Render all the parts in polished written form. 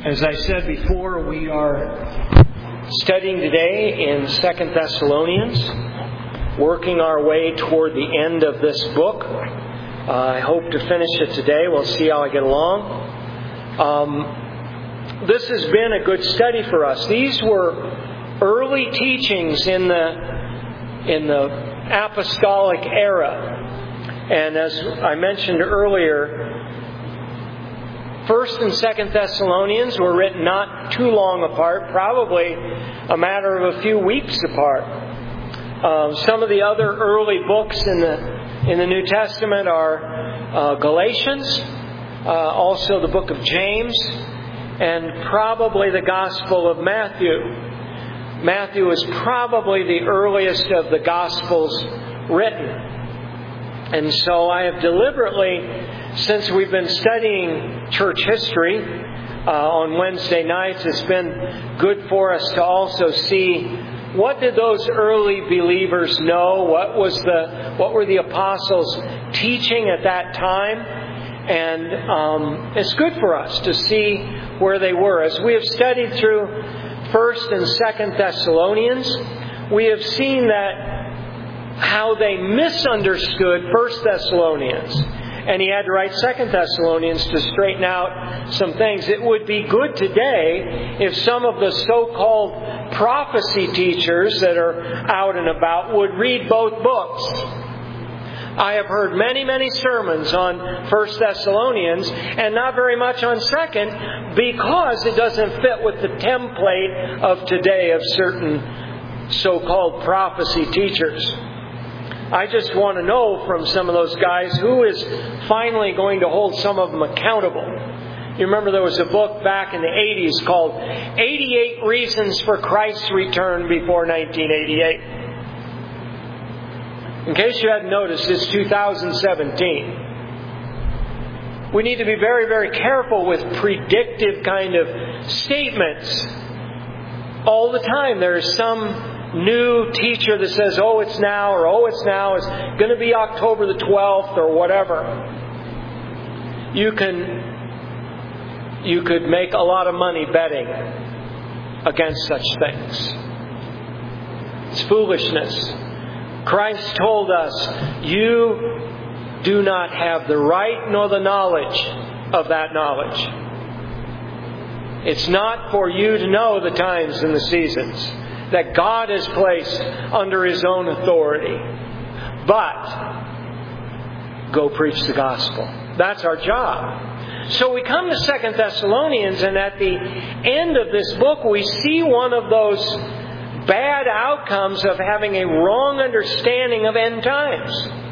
As I said before, we are studying today in 2 Thessalonians, working our way toward the end of this book. I hope to finish it today. We'll see how I get along. This has been a good study for us. These were early teachings in the apostolic era. And as I mentioned earlier, 1st and 2nd Thessalonians were written not too long apart, probably a matter of a few weeks apart. Some of the other early books in the New Testament are Galatians, also the book of James, and probably the Gospel of Matthew. Matthew is probably the earliest of the Gospels written. And so I have deliberately, since we've been studying church history on Wednesday nights, it's been good for us to also see what did those early believers know, what were the apostles teaching at that time, and it's good for us to see where they were. As we have studied through 1st and 2nd Thessalonians, we have seen that how they misunderstood 1st Thessalonians. And he had to write 2nd Thessalonians to straighten out some things. It would be good today if some of the so-called prophecy teachers that are out and about would read both books. I have heard many, many sermons on 1st Thessalonians and not very much on 2nd because it doesn't fit with the template of today of certain so-called prophecy teachers. I just want to know from some of those guys who is finally going to hold some of them accountable. You remember there was a book back in the 80s called 88 Reasons for Christ's Return Before 1988. In case you hadn't noticed, it's 2017. We need to be very, very careful with predictive kind of statements. All the time there is some new teacher that says, oh, it's now, or oh, it's now, it's going to be October the 12th, or whatever. You could make a lot of money betting against such things. It's foolishness. Christ told us, you do not have the right nor the knowledge of that knowledge. It's not for you to know the times and the seasons that God has placed under His own authority. But go preach the gospel. That's our job. So we come to 2 Thessalonians, and at the end of this book we see one of those bad outcomes of having a wrong understanding of end times.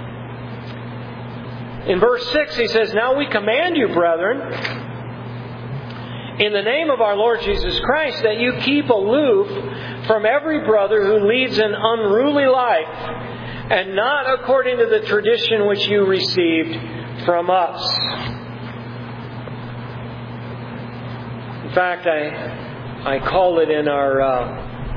In verse 6 he says, "Now we command you, brethren, in the name of our Lord Jesus Christ, that you keep aloof from every brother who leads an unruly life, and not according to the tradition which you received from us." In fact, I call it in our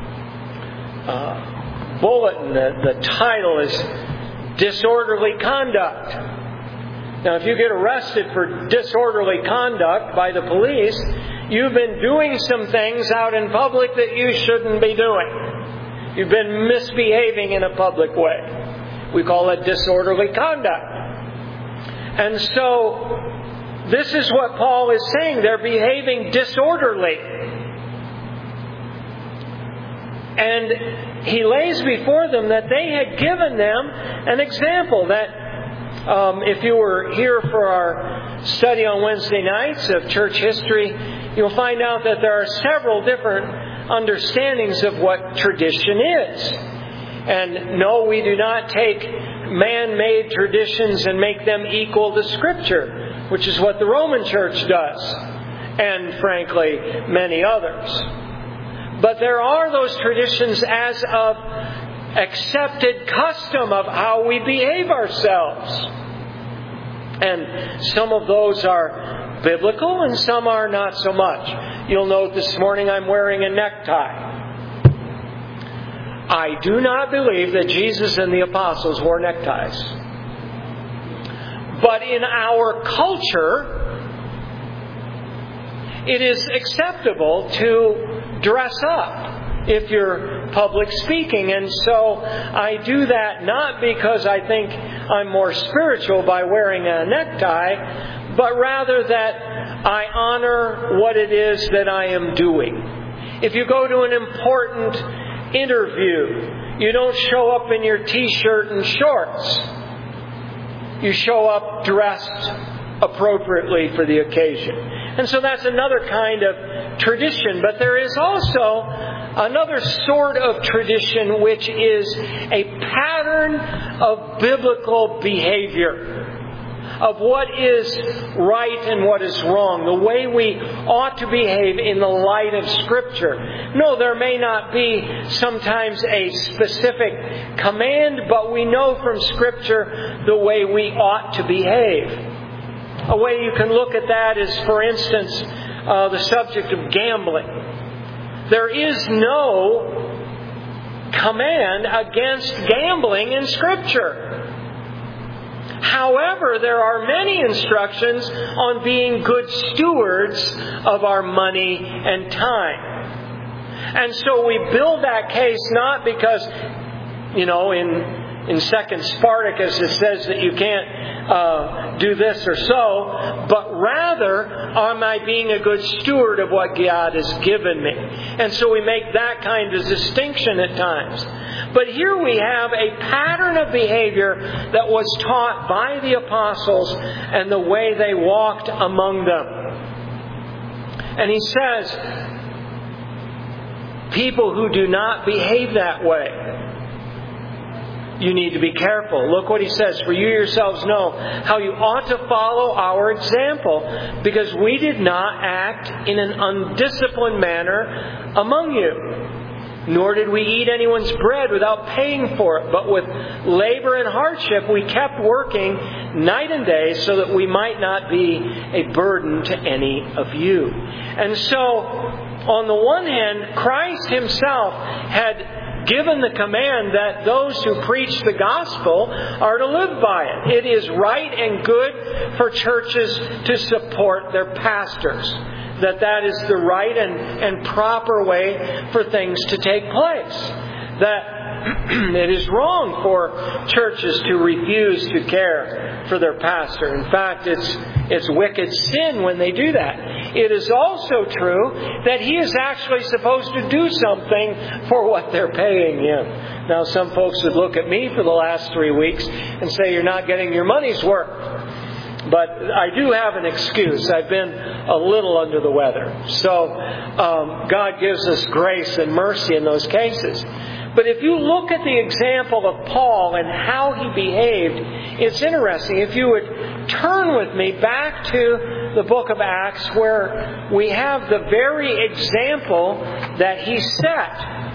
bulletin, the title is Disorderly Conduct. Now, if you get arrested for disorderly conduct by the police, you've been doing some things out in public that you shouldn't be doing. You've been misbehaving in a public way. We call that disorderly conduct. And so, this is what Paul is saying. They're behaving disorderly. And he lays before them that they had given them an example that if you were here for our study on Wednesday nights of church history, you'll find out that there are several different understandings of what tradition is. And no, we do not take man-made traditions and make them equal to Scripture, which is what the Roman Church does, and frankly, many others. But there are those traditions as of accepted custom of how we behave ourselves. And some of those are biblical and some are not so much. You'll note this morning I'm wearing a necktie. I do not believe that Jesus and the apostles wore neckties. But in our culture, it is acceptable to dress up if you're public speaking. And so I do that not because I think I'm more spiritual by wearing a necktie, but rather that I honor what it is that I am doing. If you go to an important interview, you don't show up in your t-shirt and shorts. You show up dressed appropriately for the occasion. And so that's another kind of tradition. But there is also another sort of tradition which is a pattern of biblical behavior, of what is right and what is wrong, the way we ought to behave in the light of Scripture. No, there may not be sometimes a specific command, but we know from Scripture the way we ought to behave. A way you can look at that is, for instance, the subject of gambling. There is no command against gambling in Scripture. However, there are many instructions on being good stewards of our money and time. And so we build that case not because, in 2 Spartacus it says that you can't do this or so, but rather, am I being a good steward of what God has given me? And so we make that kind of distinction at times. But here we have a pattern of behavior that was taught by the apostles and the way they walked among them. And he says, people who do not behave that way, you need to be careful. Look what he says. For you yourselves know how you ought to follow our example, because we did not act in an undisciplined manner among you. Nor did we eat anyone's bread without paying for it. But with labor and hardship we kept working night and day so that we might not be a burden to any of you. And so, on the one hand, Christ Himself had given the command that those who preach the gospel are to live by it. It is right and good for churches to support their pastors. That is the right and proper way for things to take place. That it is wrong for churches to refuse to care for their pastor. In fact, it's wicked sin when they do that. It is also true that he is actually supposed to do something for what they're paying him. Now, some folks would look at me for the last 3 weeks and say, you're not getting your money's worth. But I do have an excuse. I've been a little under the weather. So God gives us grace and mercy in those cases. But if you look at the example of Paul and how he behaved, it's interesting. If you would turn with me back to the book of Acts, where we have the very example that he set.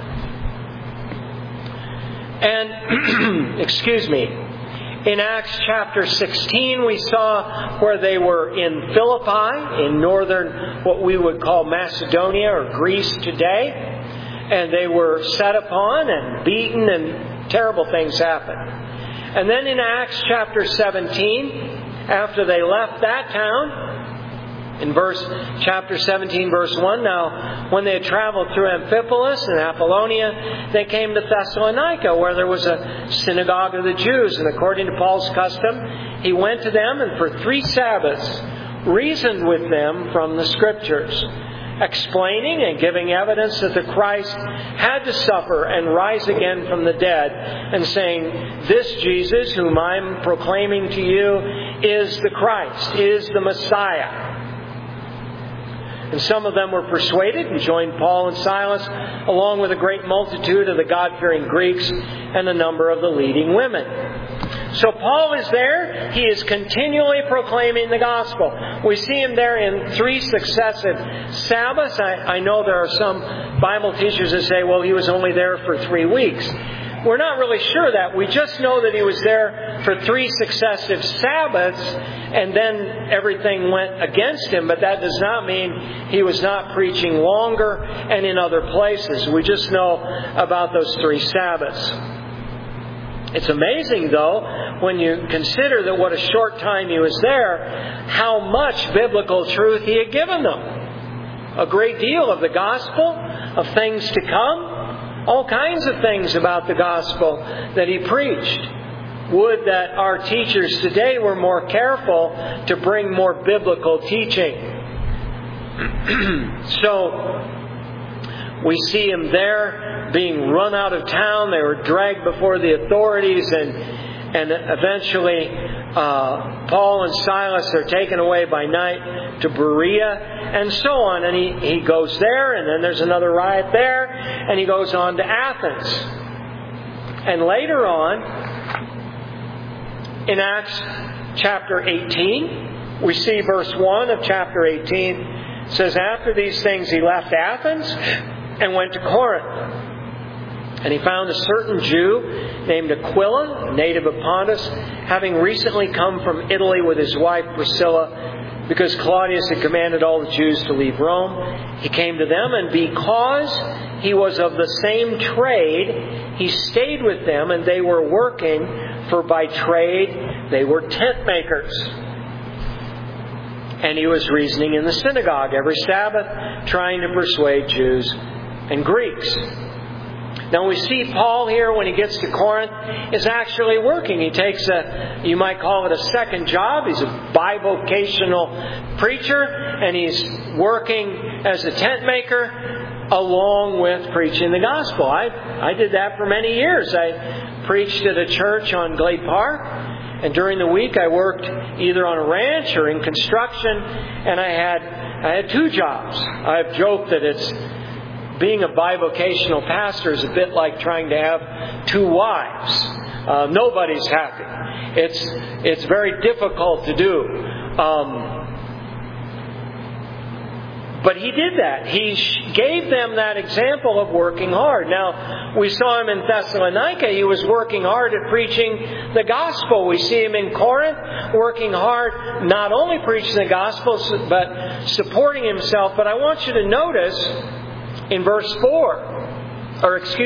And, excuse me, in Acts chapter 16, we saw where they were in Philippi, in northern, what we would call Macedonia or Greece today. And they were set upon and beaten, and terrible things happened. And then in Acts chapter 17, after they left that town, in chapter 17, verse 1, now when they had traveled through Amphipolis and Apollonia, they came to Thessalonica, where there was a synagogue of the Jews. And according to Paul's custom, he went to them and for 3 Sabbaths reasoned with them from the Scriptures, explaining and giving evidence that the Christ had to suffer and rise again from the dead, and saying, this Jesus, whom I'm proclaiming to you, is the Christ, is the Messiah. And some of them were persuaded and joined Paul and Silas, along with a great multitude of the God-fearing Greeks and a number of the leading women. So Paul is there. He is continually proclaiming the gospel. We see him there in 3 successive Sabbaths. I know there are some Bible teachers that say, well, he was only there for 3 weeks. We're not really sure that. We just know that he was there for 3 successive Sabbaths, and then everything went against him. But that does not mean he was not preaching longer and in other places. We just know about those 3 Sabbaths. It's amazing, though, when you consider that what a short time he was there, how much biblical truth he had given them. a great deal of the gospel, of things to come, all kinds of things about the gospel that he preached. Would that our teachers today were more careful to bring more biblical teaching. So, we see him there being run out of town. They were dragged before the authorities, and eventually Paul and Silas are taken away by night to Berea, and so on. And he goes there, and then there's another riot there, and he goes on to Athens. And later on, in Acts chapter 18, we see verse 1 of chapter 18. It says, after these things he left Athens and went to Corinth. And he found a certain Jew named Aquila, native of Pontus, having recently come from Italy with his wife Priscilla, because Claudius had commanded all the Jews to leave Rome. He came to them, and because he was of the same trade, he stayed with them, and they were working, for by trade they were tent makers. And he was reasoning in the synagogue every Sabbath, trying to persuade Jews and Greeks. Now we see Paul here, when he gets to Corinth, is actually working. He takes you might call it a second job. He's a bivocational preacher, and he's working as a tent maker along with preaching the gospel. I did that for many years. I preached at a church on Glade Park, and during the week I worked either on a ranch or in construction, and I had two jobs. I've joked that being a bivocational pastor is a bit like trying to have two wives. Nobody's happy. It's very difficult to do. But he did that. He gave them that example of working hard. Now, we saw him in Thessalonica. He was working hard at preaching the gospel. We see him in Corinth working hard, not only preaching the gospel, but supporting himself. But I want you to notice in verse 5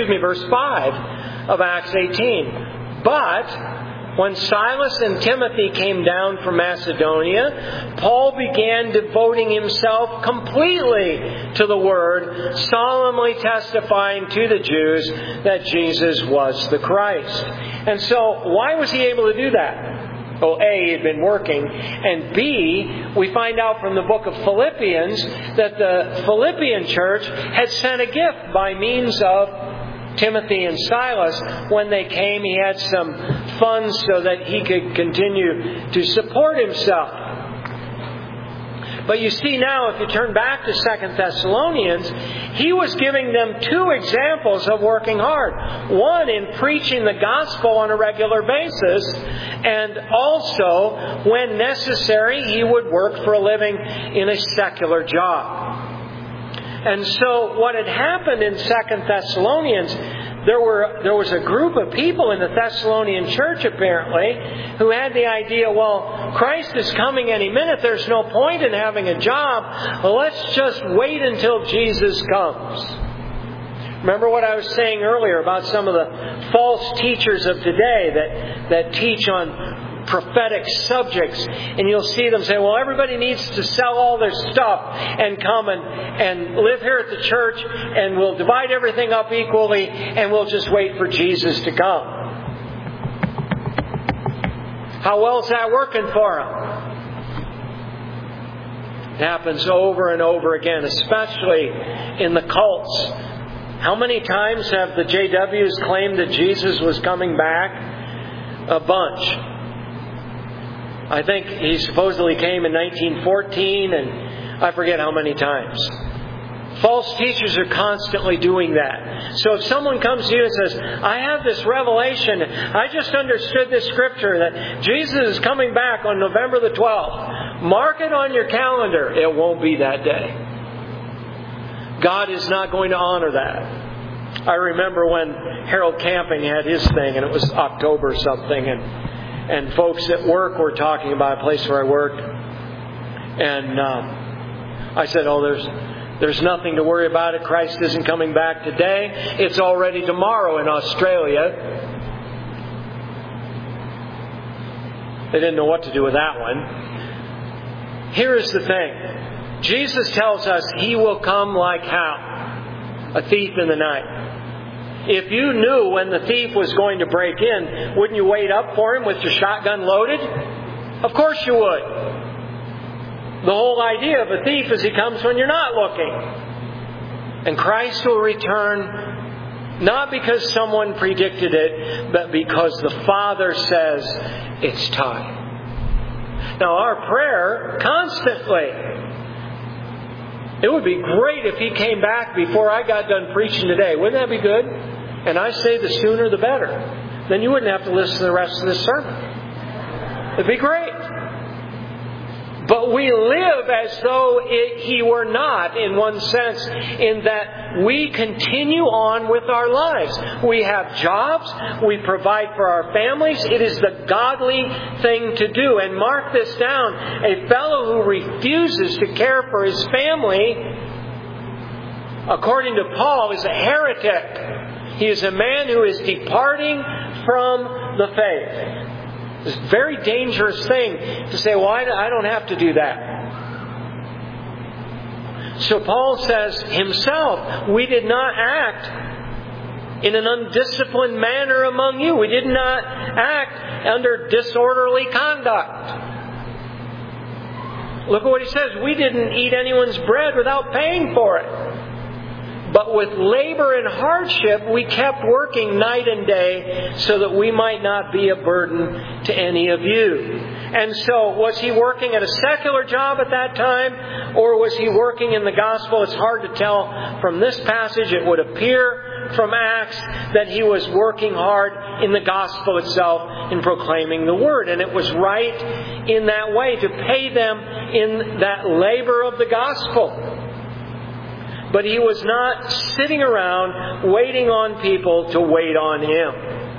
of Acts 18. But when Silas and Timothy came down from Macedonia, Paul began devoting himself completely to the Word, solemnly testifying to the Jews that Jesus was the Christ. And so, why was he able to do that? Well, A, he had been working, and B, we find out from the book of Philippians that the Philippian church had sent a gift by means of Timothy and Silas. When they came, he had some funds so that he could continue to support himself. But you see now, if you turn back to 2 Thessalonians, he was giving them two examples of working hard. One, in preaching the gospel on a regular basis, and also, when necessary, he would work for a living in a secular job. And so what had happened in 2 Thessalonians, there was a group of people in the Thessalonian church, apparently, who had the idea, well, Christ is coming any minute. There's no point in having a job. Let's just wait until Jesus comes. Remember what I was saying earlier about some of the false teachers of today that teach on prophetic subjects, and you'll see them say, well, everybody needs to sell all their stuff and come and live here at the church, and we'll divide everything up equally, and we'll just wait for Jesus to come. How well is that working for them? It happens over and over again, especially in the cults. How many times have the JWs claimed that Jesus was coming back? A bunch. I think he supposedly came in 1914, and I forget how many times. False teachers are constantly doing that. So if someone comes to you and says, I have this revelation, I just understood this scripture that Jesus is coming back on November the 12th. Mark it on your calendar. It won't be that day. God is not going to honor that. I remember when Harold Camping had his thing, and it was October something, and folks at work were talking about a place where I worked. And I said, oh, there's nothing to worry about it. Christ isn't coming back today. It's already tomorrow in Australia. They didn't know what to do with that one. Here is the thing. Jesus tells us He will come like how? A thief in the night. If you knew when the thief was going to break in, wouldn't you wait up for him with your shotgun loaded? Of course you would. The whole idea of a thief is he comes when you're not looking. And Christ will return not because someone predicted it, but because the Father says it's time. Now our prayer constantly, it would be great if He came back before I got done preaching today. Wouldn't that be good? And I say the sooner the better. Then you wouldn't have to listen to the rest of this sermon. It'd be great. But we live as though He were not, in one sense, in that we continue on with our lives. We have jobs. We provide for our families. It is the godly thing to do. And mark this down. A fellow who refuses to care for his family, according to Paul, is a heretic. He is a man who is departing from the faith. It's a very dangerous thing to say, well, I don't have to do that. So Paul says himself, we did not act in an undisciplined manner among you. We did not act under disorderly conduct. Look at what he says. We didn't eat anyone's bread without paying for it. But with labor and hardship, we kept working night and day so that we might not be a burden to any of you. And so, was he working at a secular job at that time? Or was he working in the gospel? It's hard to tell from this passage. It would appear from Acts that he was working hard in the gospel itself in proclaiming the word. And it was right in that way to pay them in that labor of the gospel. But he was not sitting around waiting on people to wait on him.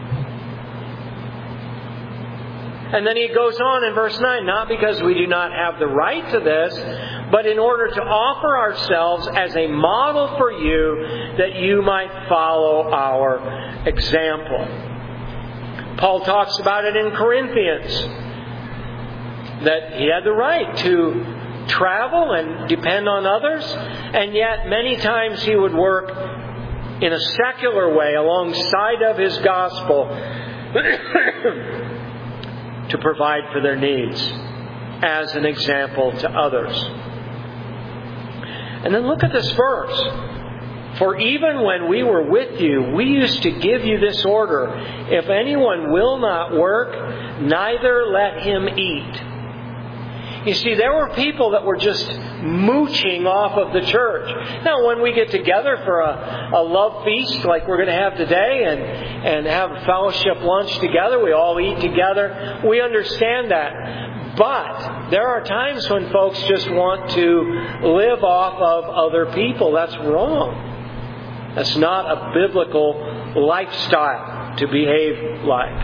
And then he goes on in verse 9, not because we do not have the right to this, but in order to offer ourselves as a model for you, that you might follow our example. Paul talks about it in Corinthians, that he had the right to travel and depend on others, and yet many times he would work in a secular way alongside of his gospel to provide for their needs as an example to others. And then look at this verse. For even when we were with you, we used to give you this order: if anyone will not work, neither let him eat. You see, there were people that were just mooching off of the church. Now, when we get together for a love feast like we're going to have today and have a fellowship lunch together, we all eat together, we understand that. But there are times when folks just want to live off of other people. That's wrong. That's not a biblical lifestyle to behave like.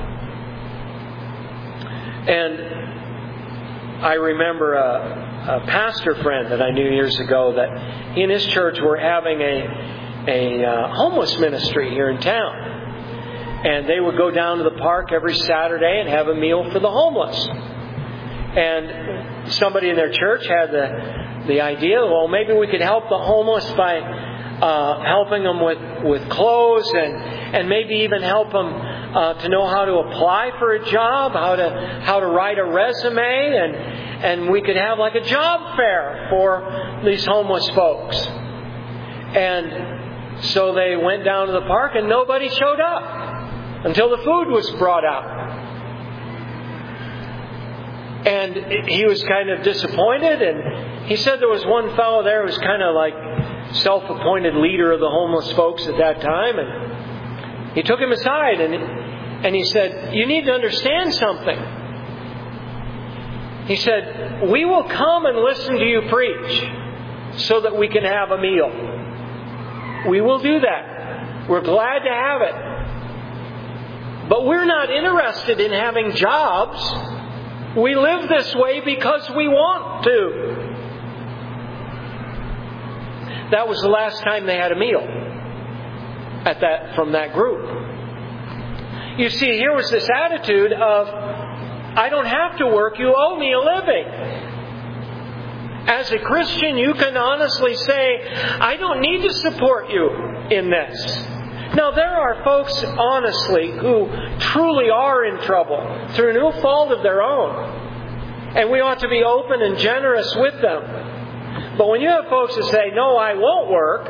And I remember a pastor friend that I knew years ago that he and his church were having a homeless ministry here in town. And they would go down to the park every Saturday and have a meal for the homeless. And somebody in their church had the idea, well, maybe we could help the homeless by helping them with clothes and maybe even help them to know how to apply for a job, how to write a resume, and we could have like a job fair for these homeless folks. And so they went down to the park and nobody showed up until the food was brought out. And he was kind of disappointed, and he said there was one fellow there who was kind of like self-appointed leader of the homeless folks at that time, and he took him aside and he said, you need to understand something. He said, we will come and listen to you preach so that we can have a meal. We will do that. We're glad to have it. But we're not interested in having jobs. We live this way because we want to. That was the last time they had a meal from that group. You see, here was this attitude of, I don't have to work, you owe me a living. As a Christian, you can honestly say, I don't need to support you in this. Now, there are folks, honestly, who truly are in trouble through no fault of their own. And we ought to be open and generous with them. But when you have folks that say, no, I won't work,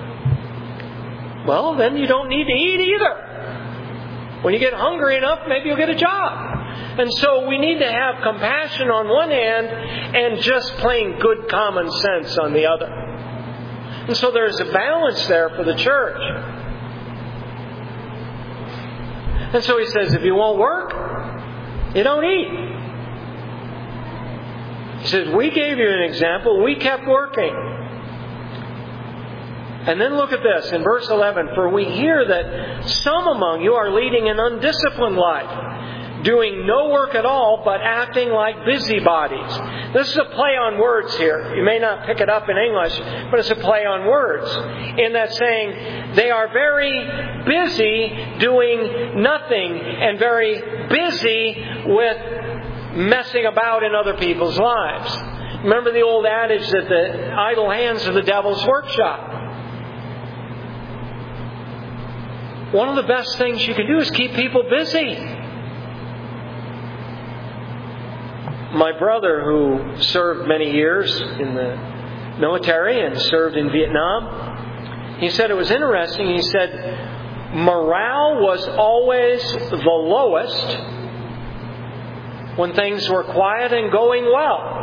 well, then you don't need to eat either. When you get hungry enough, maybe you'll get a job. And so we need to have compassion on one hand and just plain good common sense on the other. And so there's a balance there for the church. And so he says, if you won't work, you don't eat. He says, we gave you an example. We kept working. And then look at this in verse 11. For we hear that some among you are leading an undisciplined life, doing no work at all, but acting like busybodies. This is a play on words here. You may not pick it up in English, but it's a play on words. In that saying, they are very busy doing nothing and very busy with messing about in other people's lives. Remember the old adage that the idle hands are the devil's workshop. One of the best things you can do is keep people busy. My brother, who served many years in the military and served in Vietnam, he said it was interesting. He said morale was always the lowest when things were quiet and going well.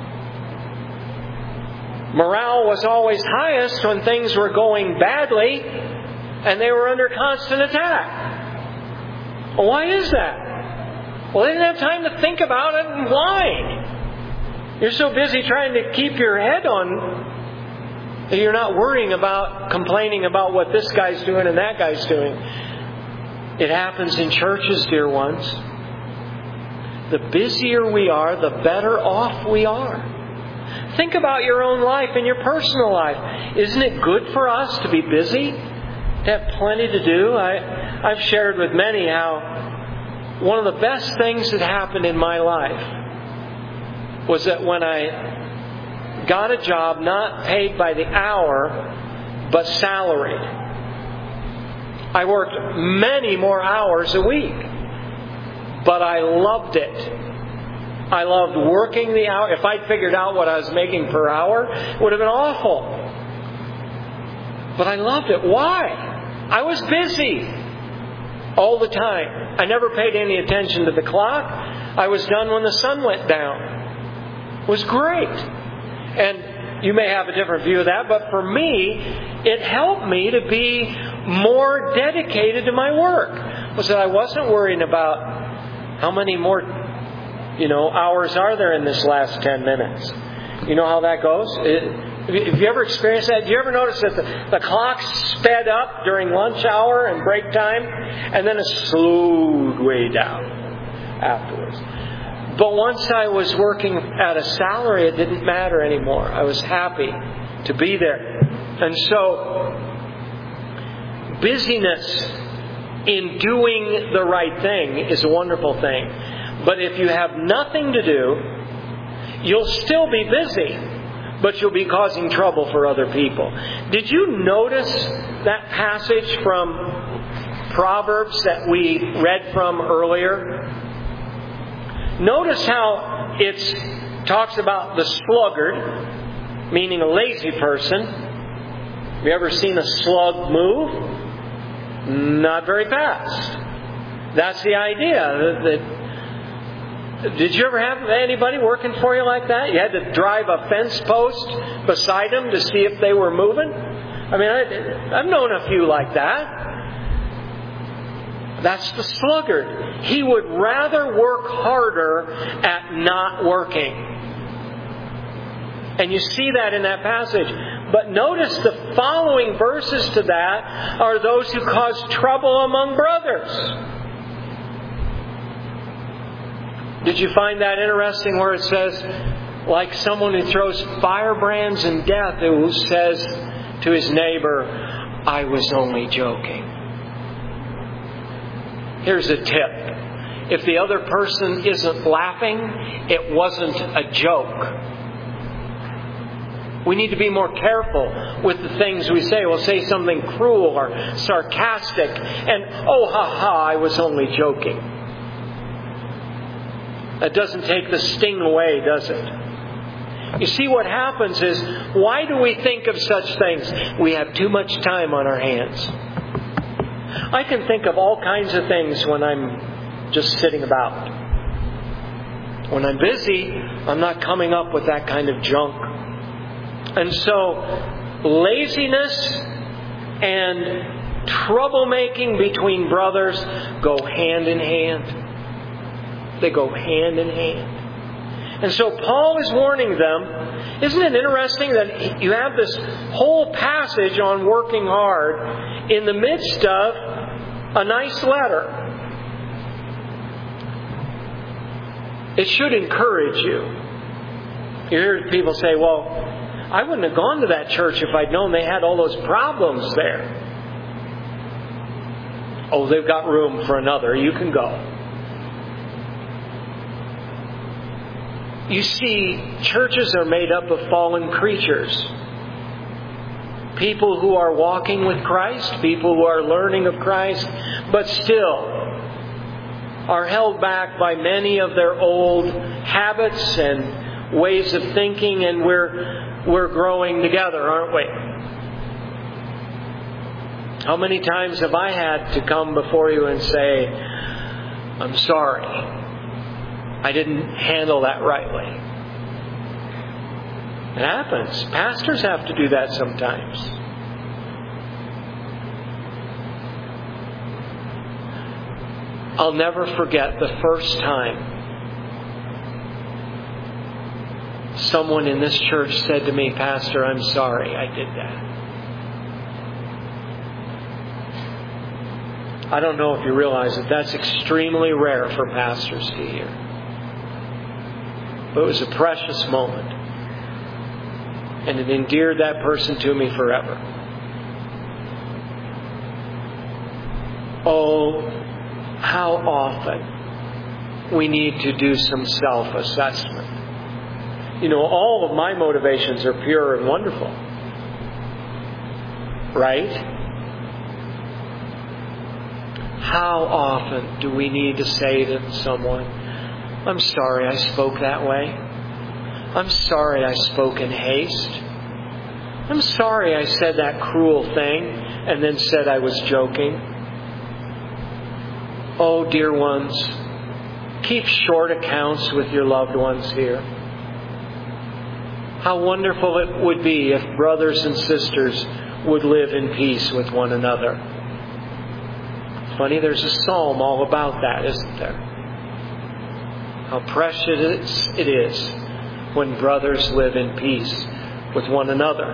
Morale was always highest when things were going badly and they were under constant attack. Well, why is that? Well, they didn't have time to think about it and whine. You're so busy trying to keep your head on that you're not worrying about complaining about what this guy's doing and that guy's doing. It happens in churches, dear ones. The busier we are, the better off we are. Think about your own life and your personal life. Isn't it good for us to be busy? To have plenty to do? I've shared with many how one of the best things that happened in my life was that when I got a job not paid by the hour, but salaried. I worked many more hours a week, but I loved it. I loved working the hour. If I'd figured out what I was making per hour, it would have been awful. But I loved it. Why? I was busy all the time. I never paid any attention to the clock. I was done when the sun went down. It was great. And you may have a different view of that, but for me, it helped me to be more dedicated to my work. Was that I wasn't worrying about how many more, hours are there in this last 10 minutes. You know how that goes? Have you ever experienced that? Do you ever notice that the clock sped up during lunch hour and break time, and then it slowed way down afterwards? But once I was working at a salary, it didn't matter anymore. I was happy to be there. And so, busyness in doing the right thing is a wonderful thing. But if you have nothing to do, you'll still be busy, but you'll be causing trouble for other people. Did you notice that passage from Proverbs that we read from earlier? Notice how it talks about the sluggard, meaning a lazy person. Have you ever seen a slug move? Not very fast. That's the idea. Did you ever have anybody working for you like that? You had to drive a fence post beside them to see if they were moving? I mean, I've known a few like that. That's the sluggard. He would rather work harder at not working. And you see that in that passage. But notice the following verses to that are those who cause trouble among brothers. Did you find that interesting where it says, like someone who throws firebrands and death, who says to his neighbor, I was only joking. Here's a tip. If the other person isn't laughing, it wasn't a joke. We need to be more careful with the things we say. We'll say something cruel or sarcastic, and, oh, ha, I was only joking. That doesn't take the sting away, does it? You see, what happens is, why do we think of such things? We have too much time on our hands. I can think of all kinds of things when I'm just sitting about. When I'm busy, I'm not coming up with that kind of junk. And so, laziness and troublemaking between brothers go hand in hand. They go hand in hand. And so Paul is warning them. Isn't it interesting that you have this whole passage on working hard in the midst of a nice letter? It should encourage you. You hear people say, well, I wouldn't have gone to that church if I'd known they had all those problems there. Oh, they've got room for another. You can go. You see, churches are made up of fallen creatures. People who are walking with Christ, people who are learning of Christ, but still are held back by many of their old habits and ways of thinking, and we're growing together, aren't we? How many times have I had to come before you and say, I'm sorry, I didn't handle that rightly? It happens. Pastors have to do that sometimes. I'll never forget the first time someone in this church said to me, Pastor, I'm sorry I did that. I don't know if you realize that that's extremely rare for pastors to hear. But it was a precious moment. And it endeared that person to me forever. Oh, how often we need to do some self-assessment. You know, all of my motivations are pure and wonderful. Right? How often do we need to say to someone, I'm sorry I spoke that way. I'm sorry I spoke in haste. I'm sorry I said that cruel thing and then said I was joking. Oh, dear ones, keep short accounts with your loved ones here. How wonderful it would be if brothers and sisters would live in peace with one another. Funny, there's a psalm all about that, isn't there? How precious it is when brothers live in peace with one another.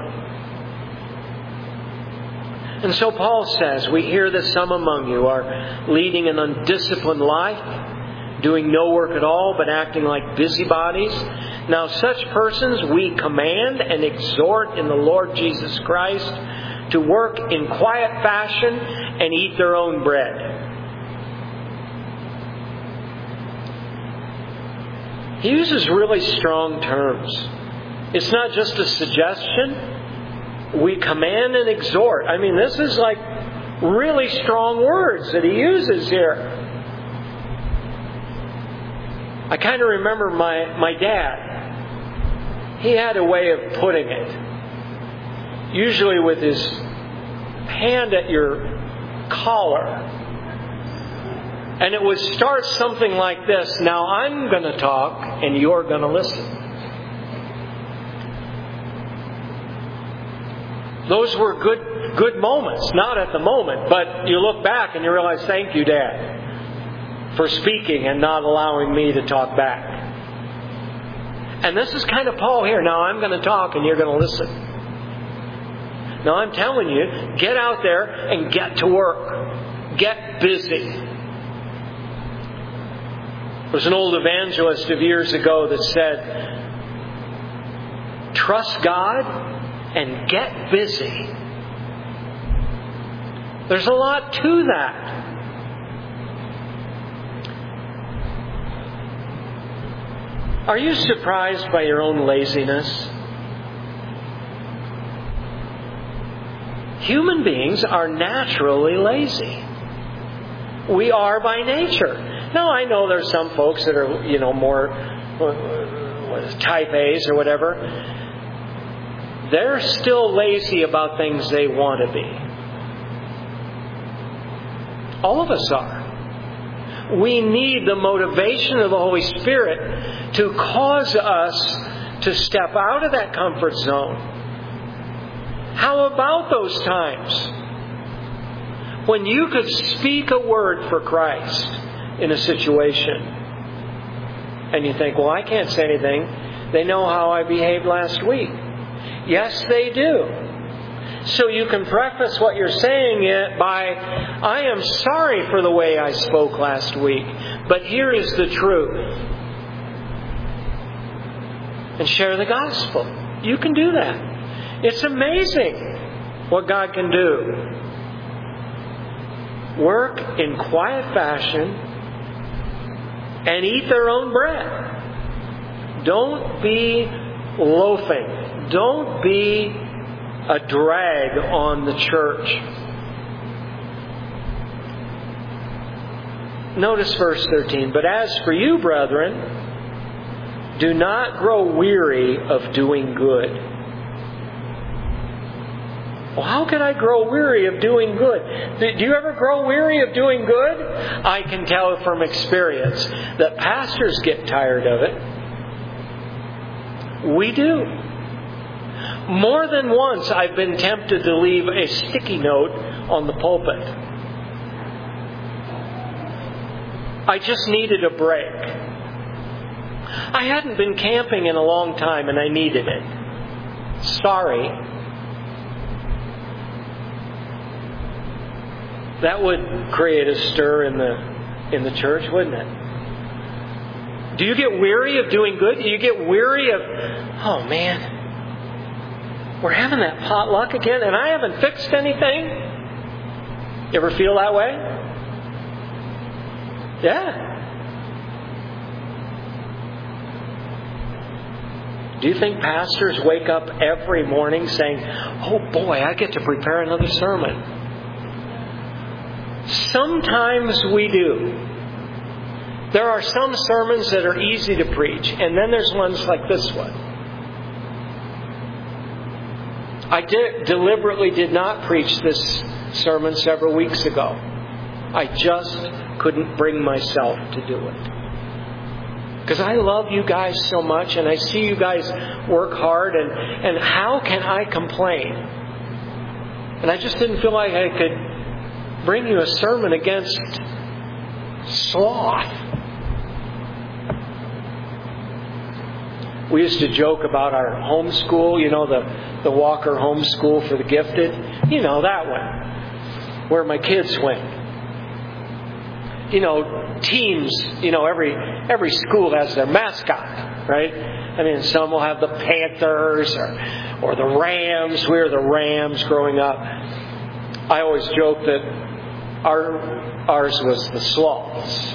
And so Paul says, we hear that some among you are leading an undisciplined life, doing no work at all, but acting like busybodies. Now such persons we command and exhort in the Lord Jesus Christ to work in quiet fashion and eat their own bread. He uses really strong terms. It's not just a suggestion. We command and exhort. I mean, this is like really strong words that he uses here. I kind of remember my dad. He had a way of putting it. Usually with his hand at your collar. And it would start something like this. Now I'm going to talk and you're going to listen. Those were good moments. Not at the moment, but you look back and you realize, thank you, Dad, for speaking and not allowing me to talk back. And this is kind of Paul here. Now I'm going to talk and you're going to listen. Now I'm telling you, get out there and get to work. Get busy. There was an old evangelist of years ago that said, trust God and get busy. There's a lot to that. Are you surprised by your own laziness? Human beings are naturally lazy. We are by nature. Now, I know there's some folks that are, more type A's or whatever. They're still lazy about things they want to be. All of us are. We need the motivation of the Holy Spirit to cause us to step out of that comfort zone. How about those times when you could speak a word for Christ in a situation and you think, well, I can't say anything. They know how I behaved last week. Yes, they do. So you can preface what you're saying by, I am sorry for the way I spoke last week, but here is the truth. And share the gospel. You can do that. It's amazing what God can do. Work in quiet fashion and eat their own bread. Don't be loafing. Don't be a drag on the church. Notice verse 13. But as for you, brethren, do not grow weary of doing good. Well, how can I grow weary of doing good? Do you ever grow weary of doing good? I can tell from experience that pastors get tired of it. We do. More than once I've been tempted to leave a sticky note on the pulpit. I just needed a break. I hadn't been camping in a long time and I needed it. Sorry. That would create a stir in the church, wouldn't it? Do you get weary of doing good? Do you get weary of, oh man, we're having that potluck again and I haven't fixed anything? You ever feel that way? Yeah. Do you think pastors wake up every morning saying, oh boy, I get to prepare another sermon? Sometimes we do. There are some sermons that are easy to preach, and then there's ones like this one. I deliberately did not preach this sermon several weeks ago. I just couldn't bring myself to do it. Because I love you guys so much, and I see you guys work hard, and how can I complain? And I just didn't feel like I could bring you a sermon against sloth. We used to joke about our homeschool, the Walker homeschool for the gifted. You know, that one, where my kids went. Teams, every school has their mascot, right? I mean, some will have the Panthers or the Rams. We were the Rams growing up. I always joke that ours was the Sloths.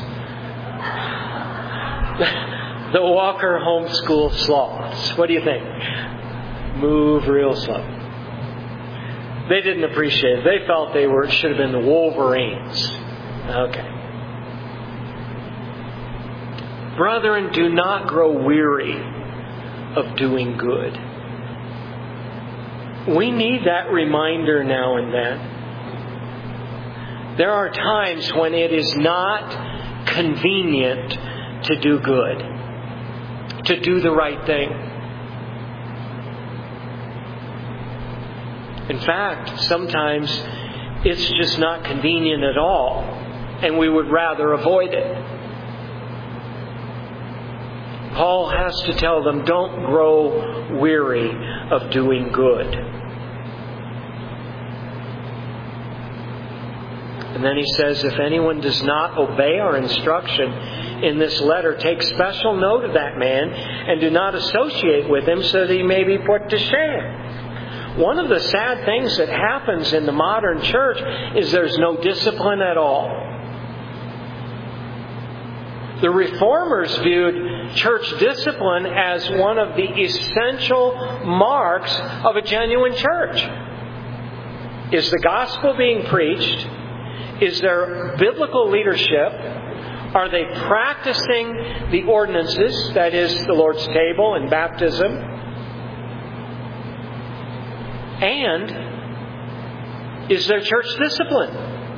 The Walker homeschool Sloths. What do you think? Move real slow. They didn't appreciate it. They felt should have been the Wolverines. Okay. Brethren, do not grow weary of doing good. We need that reminder now and then. There are times when it is not convenient to do good, to do the right thing. In fact, sometimes it's just not convenient at all, and we would rather avoid it. Paul has to tell them, don't grow weary of doing good. And then he says, if anyone does not obey our instruction in this letter, take special note of that man and do not associate with him so that he may be put to shame. One of the sad things that happens in the modern church is there's no discipline at all. The Reformers viewed church discipline as one of the essential marks of a genuine church. Is the gospel being preached? Is there biblical leadership? Are they practicing the ordinances, that is, the Lord's table and baptism? And is there church discipline?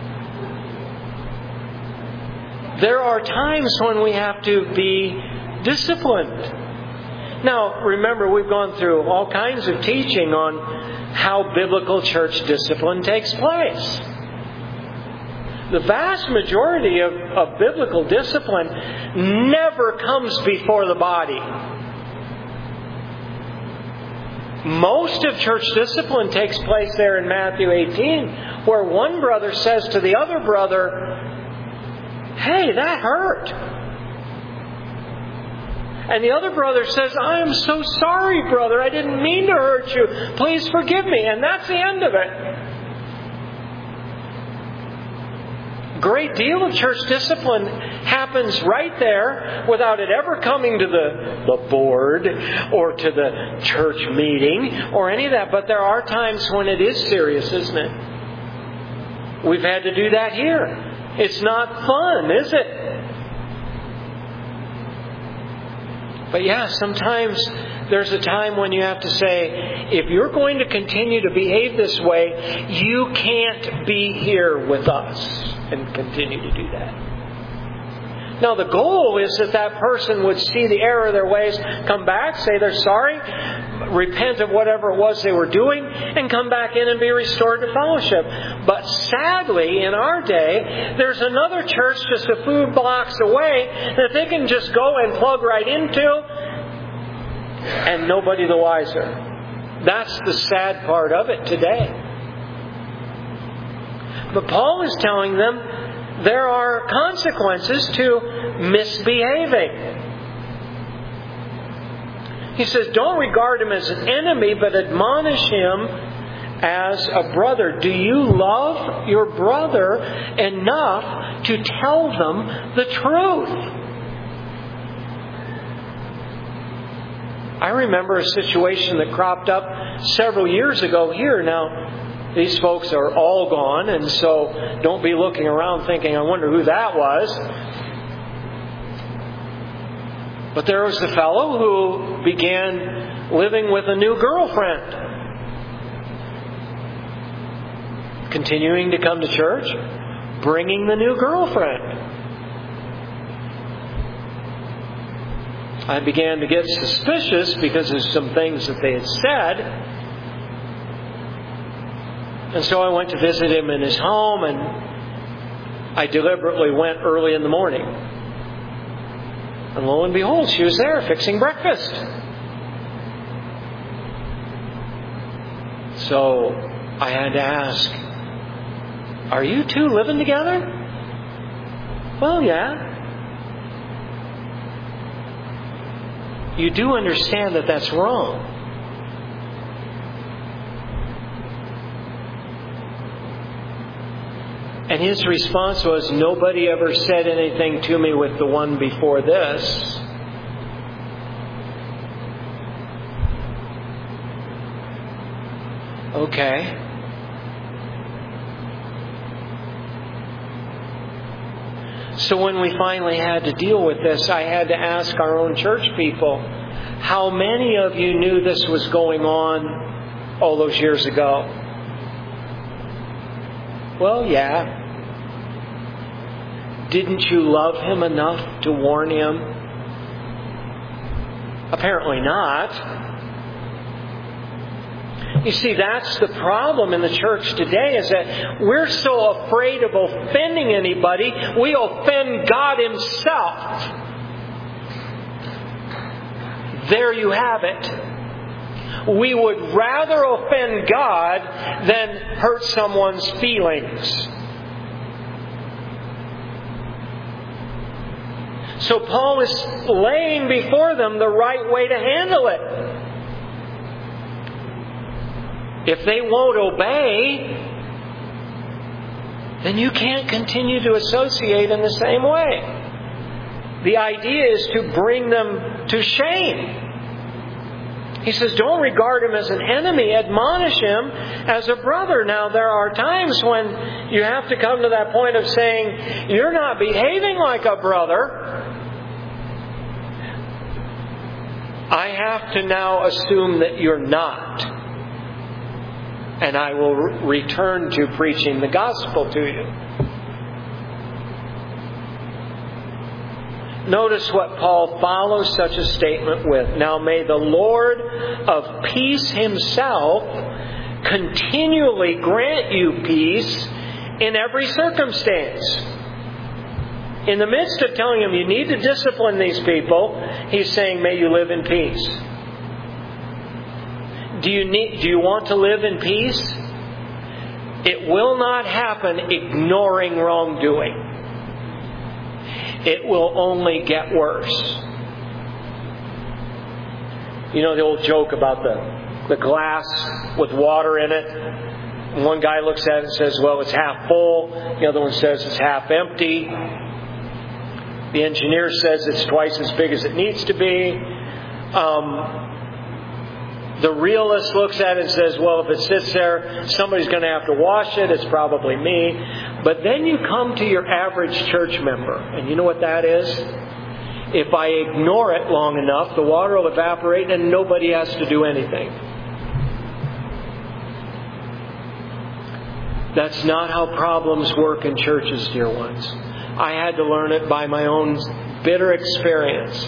There are times when we have to be disciplined. Now, remember, we've gone through all kinds of teaching on how biblical church discipline takes place. The vast majority of biblical discipline never comes before the body. Most of church discipline takes place there in Matthew 18, where one brother says to the other brother, "Hey, that hurt." And the other brother says, "I am so sorry, brother. I didn't mean to hurt you. Please forgive me." And that's the end of it. Great deal of church discipline happens right there without it ever coming to the board or to the church meeting or any of that. But there are times when it is serious, isn't it? We've had to do that here. It's not fun, is it? But yeah, sometimes there's a time when you have to say, if you're going to continue to behave this way, you can't be here with us and continue to do that. Now the goal is that person would see the error of their ways, come back, say they're sorry, repent of whatever it was they were doing, and come back in and be restored to fellowship. But sadly, in our day, there's another church just a few blocks away that they can just go and plug right into, and nobody the wiser. That's the sad part of it today. But Paul is telling them there are consequences to misbehaving. He says, don't regard him as an enemy, but admonish him as a brother. Do you love your brother enough to tell them the truth? I remember a situation that cropped up several years ago here. Now, these folks are all gone, and so don't be looking around thinking, I wonder who that was. But there was a fellow who began living with a new girlfriend. Continuing to come to church, bringing the new girlfriend. I began to get suspicious because of some things that they had said. And so I went to visit him in his home, and I deliberately went early in the morning. And lo and behold, she was there fixing breakfast. So I had to ask, are you two living together? Well, yeah. You do understand that that's wrong. And his response was, nobody ever said anything to me with the one before this. Okay. So when we finally had to deal with this, I had to ask our own church people, how many of you knew this was going on all those years ago? Well, yeah. Didn't you love him enough to warn him? Apparently not. You see, that's the problem in the church today, is that we're so afraid of offending anybody, we offend God Himself. There you have it. We would rather offend God than hurt someone's feelings. So Paul is laying before them the right way to handle it. If they won't obey, then you can't continue to associate in the same way. The idea is to bring them to shame. He says, don't regard him as an enemy. Admonish him as a brother. Now, there are times when you have to come to that point of saying, you're not behaving like a brother. I have to now assume that you're not. And I will return to preaching the gospel to you. Notice what Paul follows such a statement with. Now may the Lord of peace Himself continually grant you peace in every circumstance. In the midst of telling him you need to discipline these people, he's saying, may you live in peace. Do you want to live in peace? It will not happen ignoring wrongdoing. It will only get worse. You know the old joke about the glass with water in it? And one guy looks at it and says, well, it's half full. The other one says it's half empty. The engineer says it's twice as big as it needs to be. The realist looks at it and says, well, if it sits there, somebody's going to have to wash it. It's probably me. But then you come to your average church member. And you know what that is? If I ignore it long enough, the water will evaporate and nobody has to do anything. That's not how problems work in churches, dear ones. I had to learn it by my own bitter experience.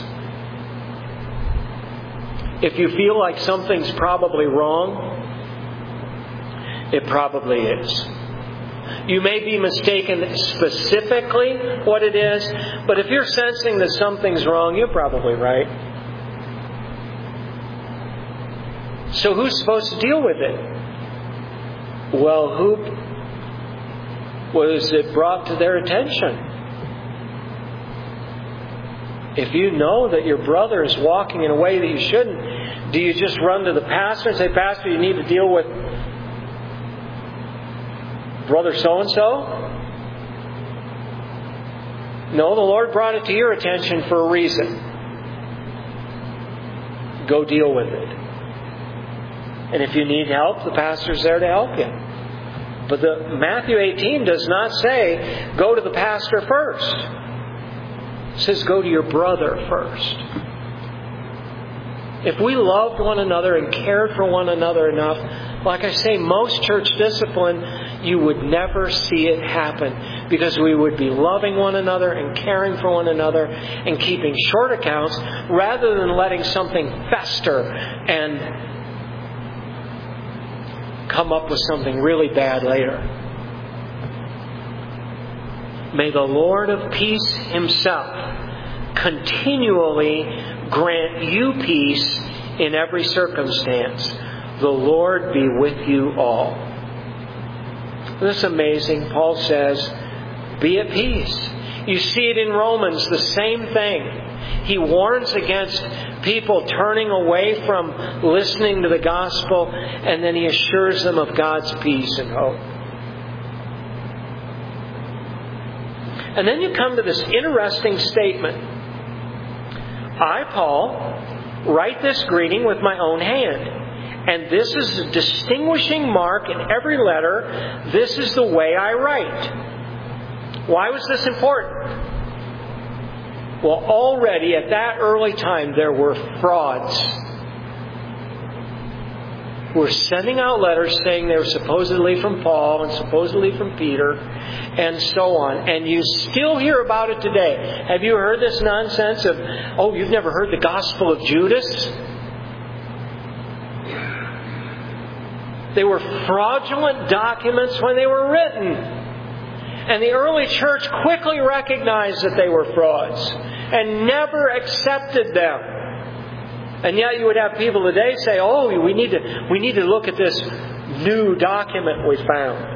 If you feel like something's probably wrong, it probably is. You may be mistaken specifically what it is, but if you're sensing that something's wrong, you're probably right. So who's supposed to deal with it? Well, who was it brought to their attention? If you know that your brother is walking in a way that you shouldn't, do you just run to the pastor and say, Pastor, you need to deal with brother so-and-so? No, the Lord brought it to your attention for a reason. Go deal with it. And if you need help, the pastor's there to help you. But Matthew 18 does not say, go to the pastor first. It says, go to your brother first. If we loved one another and cared for one another enough, like I say, most church discipline, you would never see it happen. Because we would be loving one another and caring for one another and keeping short accounts rather than letting something fester and come up with something really bad later. May the Lord of peace Himself continually grant you peace in every circumstance. The Lord be with you all. This is amazing. Paul says, be at peace. You see it in Romans, the same thing. He warns against people turning away from listening to the gospel, and then he assures them of God's peace and hope. And then you come to this interesting statement. I, Paul, write this greeting with my own hand. And this is a distinguishing mark in every letter. This is the way I write. Why was this important? Well, already at that early time, there were frauds who were sending out letters saying they were supposedly from Paul and supposedly from Peter and so on. And you still hear about it today. Have you heard this nonsense of, oh, you've never heard the Gospel of Judas? They were fraudulent documents when they were written. And the early church quickly recognized that they were frauds and never accepted them. And yet you would have people today say, oh, we need to look at this new document we found.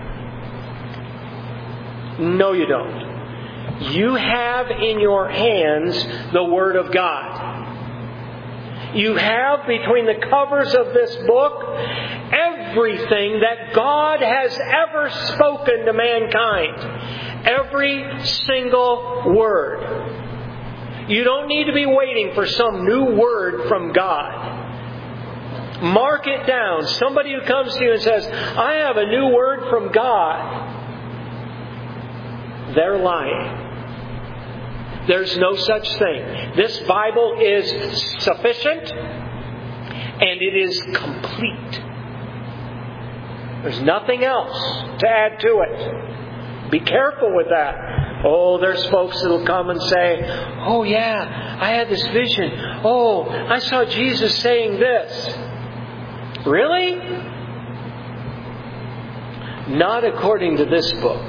No, you don't. You have in your hands the Word of God. You have between the covers of this book everything that God has ever spoken to mankind. Every single word. You don't need to be waiting for some new word from God. Mark it down. Somebody who comes to you and says, I have a new word from God. They're lying. There's no such thing. This Bible is sufficient and it is complete. There's nothing else to add to it. Be careful with that. Oh, there's folks that will come and say, oh yeah, I had this vision. Oh, I saw Jesus saying this. Really? Not according to this book.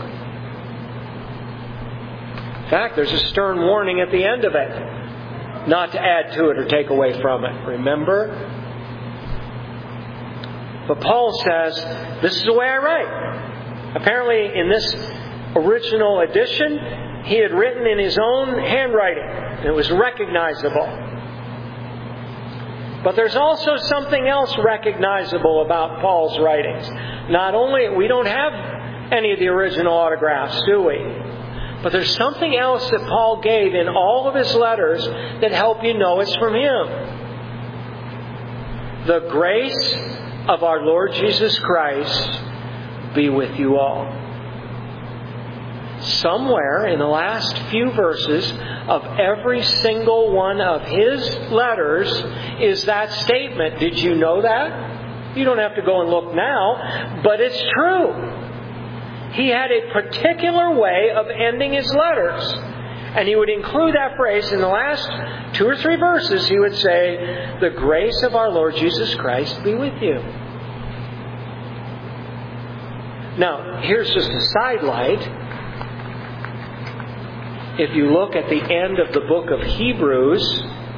In fact, there's a stern warning at the end of it. Not to add to it or take away from it. Remember? But Paul says, this is the way I write. Apparently, in this original edition, he had written in his own handwriting. And it was recognizable. But there's also something else recognizable about Paul's writings. Not only, we don't have any of the original autographs, do we? But there's something else that Paul gave in all of his letters that help you know it's from him. The grace of our Lord Jesus Christ be with you all. Somewhere in the last few verses of every single one of his letters is that statement. Did you know that? You don't have to go and look now, but it's true. He had a particular way of ending his letters. And he would include that phrase in the last 2 or 3 verses. He would say, the grace of our Lord Jesus Christ be with you. Now, here's just a sidelight. If you look at the end of the book of Hebrews,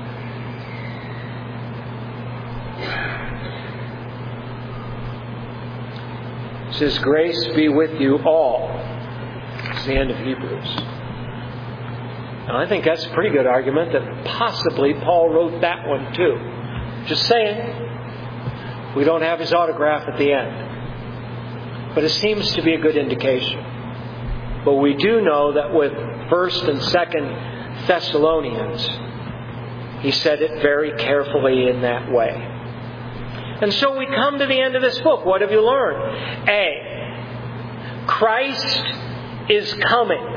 it says, grace be with you all. It's the end of Hebrews. And I think that's a pretty good argument that possibly Paul wrote that one too. Just saying. We don't have his autograph at the end. But it seems to be a good indication. But we do know that with 1st and 2nd Thessalonians, he said it very carefully in that way. And so we come to the end of this book. What have you learned? A, Christ is coming.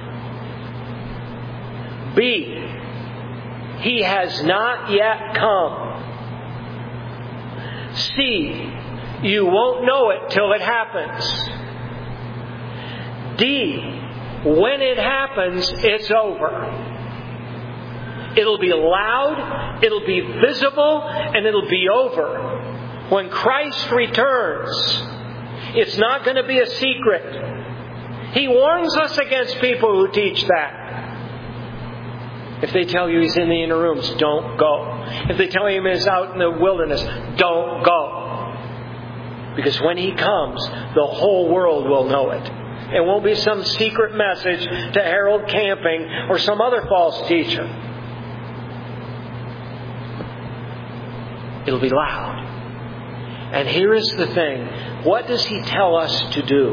B, He has not yet come. C, you won't know it till it happens. D, when it happens, it's over. It'll be loud, it'll be visible, and it'll be over. When Christ returns, it's not going to be a secret. He warns us against people who teach that. If they tell you He's in the inner rooms, don't go. If they tell you He's out in the wilderness, don't go. Because when He comes, the whole world will know it. It won't be some secret message to Harold Camping or some other false teacher. It'll be loud. And here is the thing. What does He tell us to do?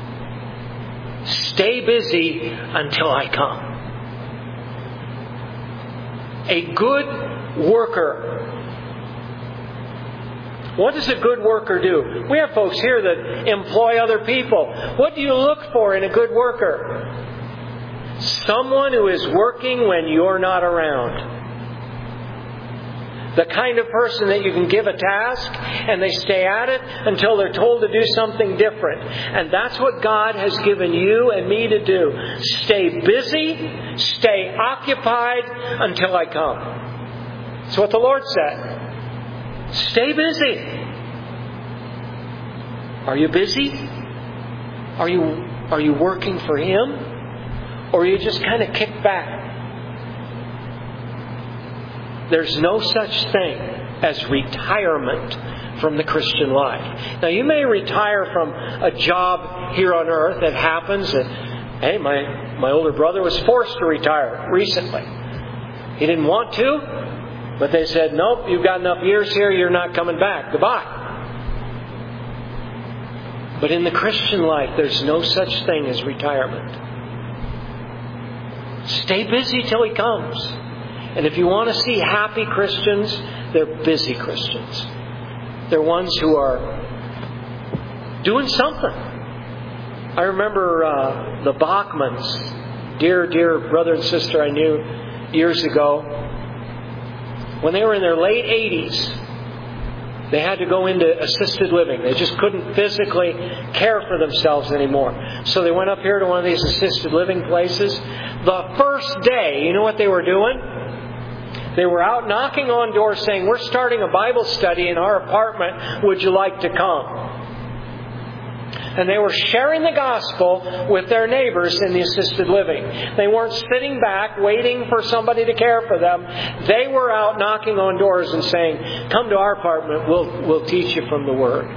Stay busy until I come. A good worker. What does a good worker do? We have folks here that employ other people. What do you look for in a good worker? Someone who is working when you're not around. The kind of person that you can give a task and they stay at it until they're told to do something different. And that's what God has given you and me to do. Stay busy, stay occupied until I come. That's what the Lord said. Stay busy. Are you busy? Are you working for Him? Or are you just kind of kicked back? There's no such thing as retirement from the Christian life. Now, you may retire from a job here on earth. That happens. And, hey, my older brother was forced to retire recently. He didn't want to, but they said, nope, you've got enough years here, you're not coming back. Goodbye. But in the Christian life, there's no such thing as retirement. Stay busy till He comes. And if you want to see happy Christians, they're busy Christians. They're ones who are doing something. I remember the Bachmans, dear brother and sister I knew years ago. When they were in their late 80s, they had to go into assisted living. They just couldn't physically care for themselves anymore. So they went up here to one of these assisted living places. The first day, you know what they were doing? They were out knocking on doors saying, "We're starting a Bible study in our apartment. Would you like to come?" And they were sharing the gospel with their neighbors in the assisted living. They weren't sitting back waiting for somebody to care for them. They were out knocking on doors and saying, "Come to our apartment. We'll teach you from the Word."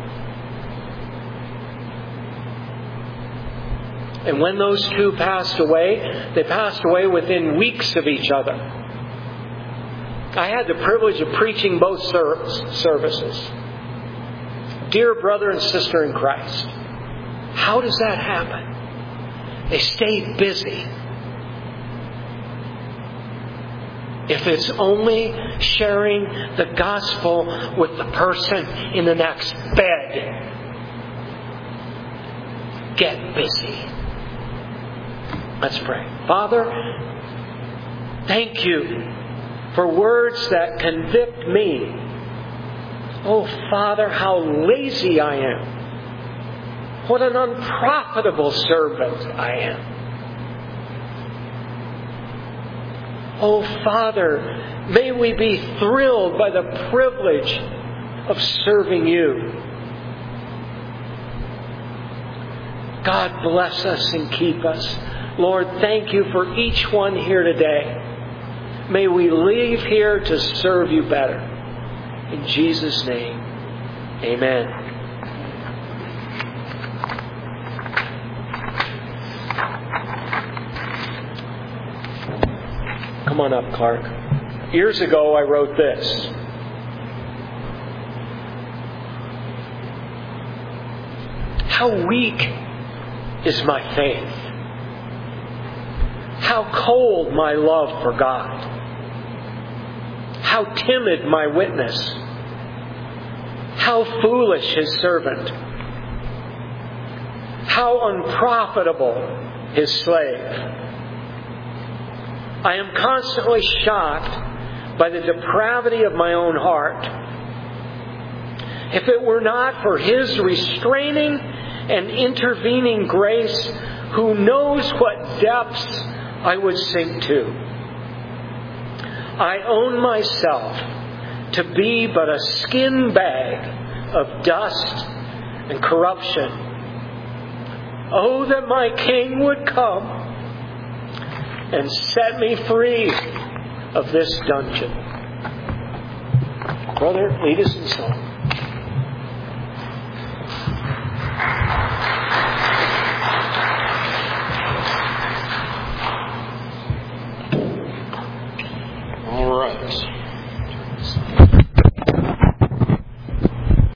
And when those two passed away, they passed away within weeks of each other. I had the privilege of preaching both services. Dear brother and sister in Christ, how does that happen? They stayed busy. If it's only sharing the gospel with the person in the next bed, get busy. Let's pray. Father, thank you for words that convict me. Oh, Father, how lazy I am. What an unprofitable servant I am. Oh, Father, may we be thrilled by the privilege of serving you. God bless us and keep us. Lord, thank you for each one here today. May we leave here to serve you better. In Jesus' name, amen. Come on up, Clark. Years ago, I wrote this. How weak is my faith? How cold my love for God? How timid my witness? How foolish His servant? How unprofitable His slave? I am constantly shocked by the depravity of my own heart. If it were not for His restraining and intervening grace, who knows what depths I would sink to. I own myself to be but a skin bag of dust and corruption. Oh, that my King would come and set me free of this dungeon. Brother, lead us in song. All right.